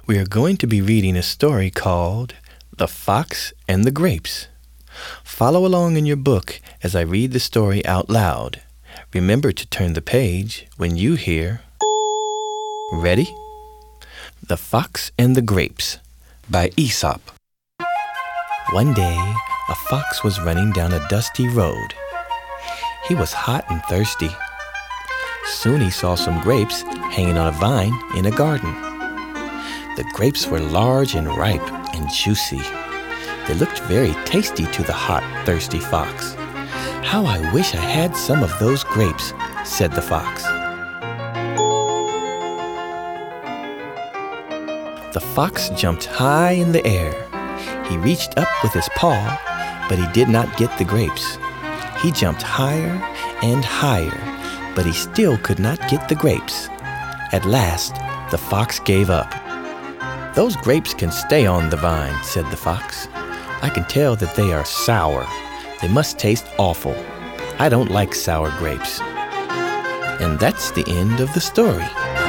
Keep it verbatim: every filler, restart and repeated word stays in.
We are going to be reading a story called The Fox and the Grapes. Follow along in your book as I read the story out loud. Remember to turn the page when you hear. Ready? The Fox and the Grapes by Aesop. One day, a fox was running down a dusty road. He was hot and thirsty. Soon he saw some grapes hanging on a vine in a garden. The grapes were large and ripe and juicy. They looked very tasty to the hot, thirsty fox. "How I wish I had some of those grapes," said the fox. The fox jumped high in the air. He reached up with his paw, but he did not get the grapes. He jumped higher and higher, but he still could not get the grapes. At last, the fox gave up. "Those grapes can stay on the vine," said the fox. "I can tell that they are sour. They must taste awful. I don't like sour grapes." And that's the end of the story.